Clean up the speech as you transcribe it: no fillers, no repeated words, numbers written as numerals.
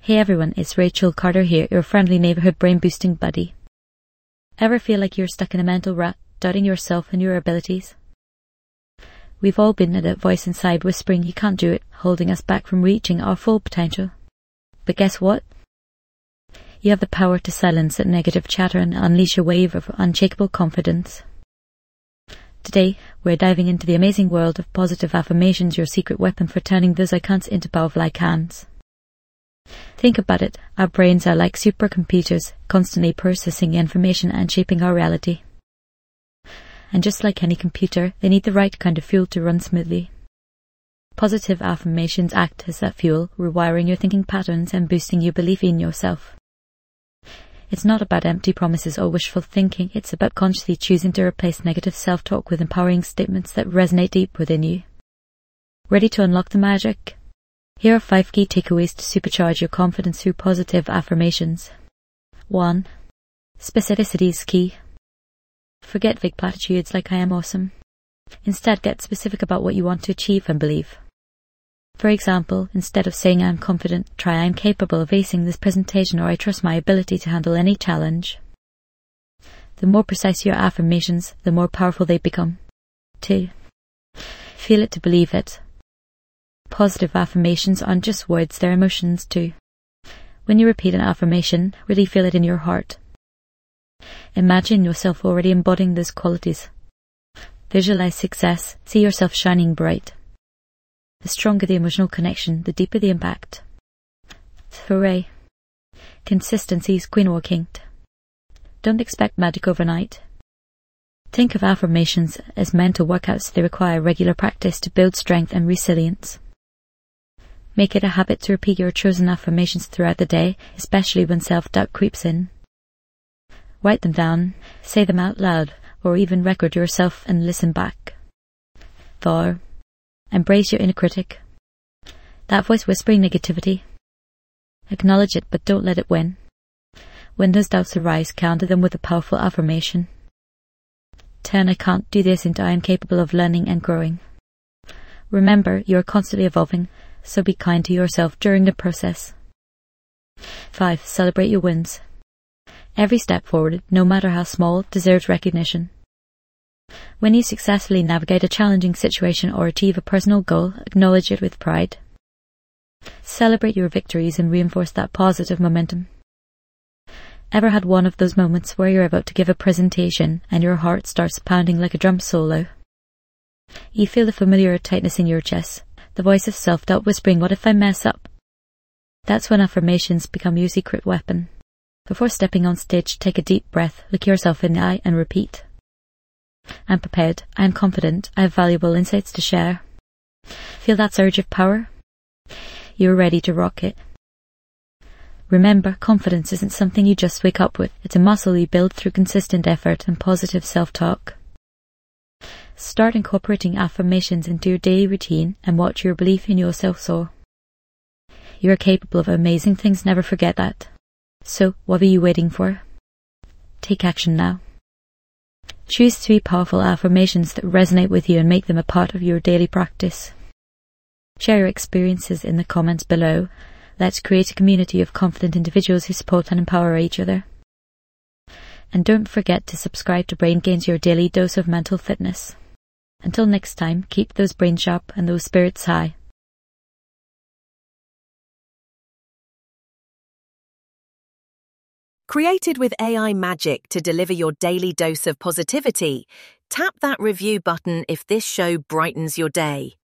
Hey everyone, it's Rachel Carter here, your friendly neighborhood brain-boosting buddy. Ever feel like you're stuck in a mental rut, doubting yourself and your abilities? We've all been at that voice inside whispering you can't do it, holding us back from reaching our full potential. But guess what? You have the power to silence that negative chatter and unleash a wave of unshakable confidence. Today, we're diving into the amazing world of positive affirmations, your secret weapon for turning those I can'ts into powerful I cans. Think about it, our brains are like supercomputers, constantly processing information and shaping our reality. And just like any computer, they need the right kind of fuel to run smoothly. Positive affirmations act as that fuel, rewiring your thinking patterns and boosting your belief in yourself. It's not about empty promises or wishful thinking, it's about consciously choosing to replace negative self-talk with empowering statements that resonate deep within you. Ready to unlock the magic? Here are 5 key takeaways to supercharge your confidence through positive affirmations. 1. Specificity is key. Forget vague platitudes like I am awesome. Instead, get specific about what you want to achieve and believe. For example, instead of saying I'm confident, try I'm capable of acing this presentation or I trust my ability to handle any challenge. The more precise your affirmations, the more powerful they become. 2. Feel it to believe it. Positive affirmations aren't just words, they're emotions too. When you repeat an affirmation, really feel it in your heart. Imagine yourself already embodying those qualities. Visualize success, see yourself shining bright. The stronger the emotional connection, the deeper the impact. 3. Consistency is queen or king. Don't expect magic overnight. Think of affirmations as mental workouts. They require regular practice to build strength and resilience. Make it a habit to repeat your chosen affirmations throughout the day, especially when self-doubt creeps in. Write them down, say them out loud, or even record yourself and listen back. 4. Embrace your inner critic. That voice whispering negativity. Acknowledge it, but don't let it win. When those doubts arise, counter them with a powerful affirmation. Turn I can't do this into I am capable of learning and growing. Remember, you are constantly evolving, so be kind to yourself during the process. 5. Celebrate your wins. Every step forward, no matter how small, deserves recognition. When you successfully navigate a challenging situation or achieve a personal goal, acknowledge it with pride. Celebrate your victories and reinforce that positive momentum. Ever had one of those moments where you're about to give a presentation and your heart starts pounding like a drum solo? You feel the familiar tightness in your chest, the voice of self-doubt whispering, what if I mess up? That's when affirmations become your secret weapon. Before stepping on stage, take a deep breath, look yourself in the eye and repeat. I'm prepared, I am confident, I have valuable insights to share. Feel that surge of power? You're ready to rock it. Remember, confidence isn't something you just wake up with. It's a muscle you build through consistent effort and positive self-talk. Start incorporating affirmations into your daily routine and watch your belief in yourself soar. You are capable of amazing things, never forget that. So, what are you waiting for? Take action now. Choose 3 powerful affirmations that resonate with you and make them a part of your daily practice. Share your experiences in the comments below. Let's create a community of confident individuals who support and empower each other. And don't forget to subscribe to Brain Gains, your daily dose of mental fitness. Until next time, keep those brains sharp and those spirits high. Created with AI magic to deliver your daily dose of positivity, tap that review button if this show brightens your day.